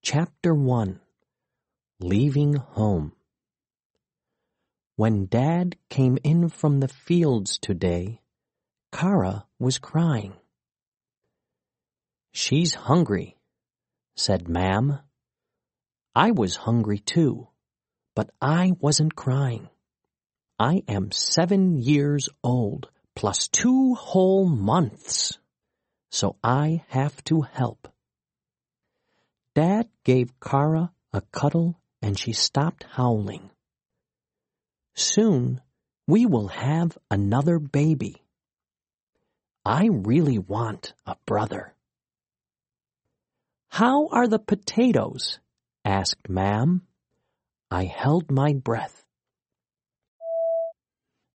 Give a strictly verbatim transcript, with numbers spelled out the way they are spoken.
Chapter one. Leaving Home. When Dad came in from the fields today, Kara was crying. "She's hungry," said Mam. I was hungry too, but I wasn't crying. I am seven years old plus two whole months, so I have to help. Dad gave Kara a cuddle and she stopped howling. Soon we will have another baby. I really want a brother. "How are the potatoes?" asked Mam. I held my breath.